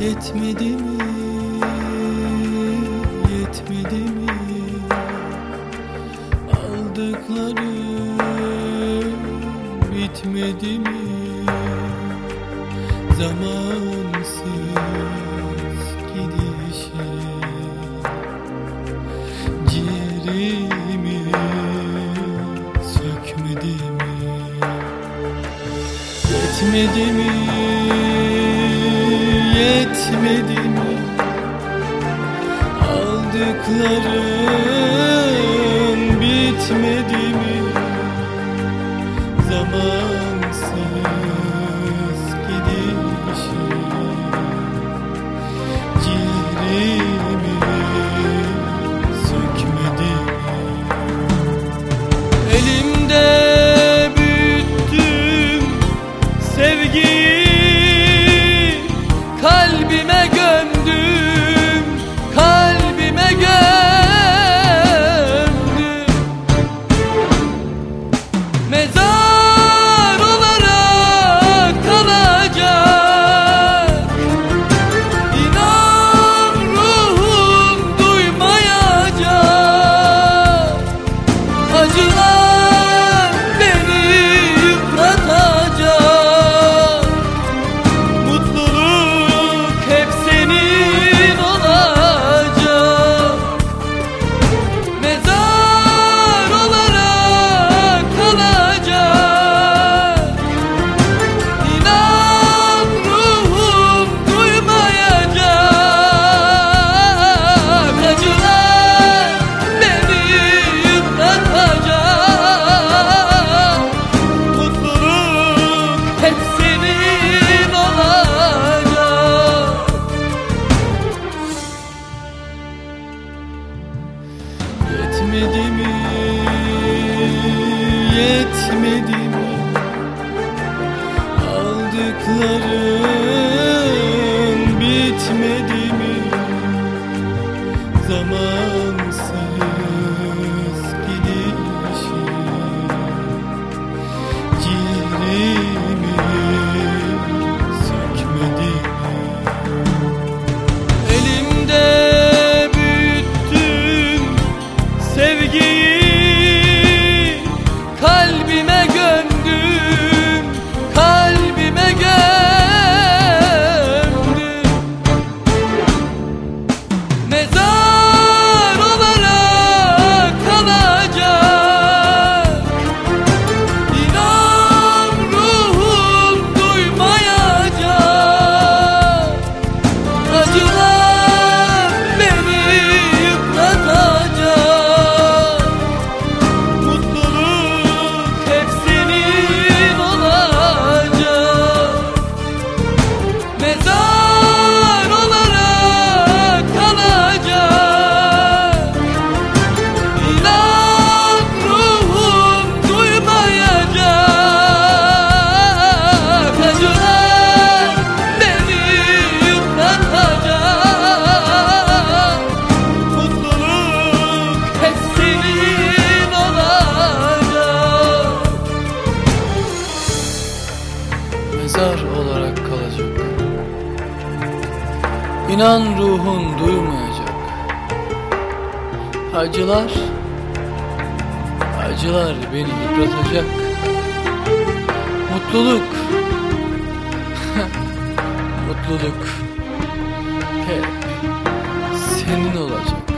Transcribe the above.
Yetmedi mi, yetmedi mi aldıklarım, bitmedi mi zamansız gidişim? Ciğerimi sökmedi mi, yetmedi mi, yetmedi mi aldıklarım, bitmedi mi zamansız gidişim? Ciğerimi sökmedi mi? Elimde büyüttüm sevgiyi, kalbime gömdüm, kalbime gömdüm. Mezar olarak kalacak, İnan ruhum duymayacak. Acılar beni yıpratacak, mutluluk hep senin olacak. Mezar olarak kalacak, İnan ruhum duymayacak. Acılar beni yıpratacak, mutluluk hep senin olacak. Yetmedi mi, yetmedi mi aldıklarım, bitmedi mi zamansız gidişim? Ciğerimi sökmedi mi? Elimde büyüttüm sevgiyi, kalbime gömdüm, kalbime gömdüm. Mezar olarak kalacak, İnan ruhum duymayacak. Acılar beni yıpratacak, mutluluk hep senin olacak. Mezar olarak kalacak, İnan ruhum duymayacak. Acılar beni yıpratacak, mutluluk hep senin olacak. Mezar olarak kalacak, İnan ruhun duymayacak. Acılar beni yıpratacak, mutluluk mutluluk hep senin olacak.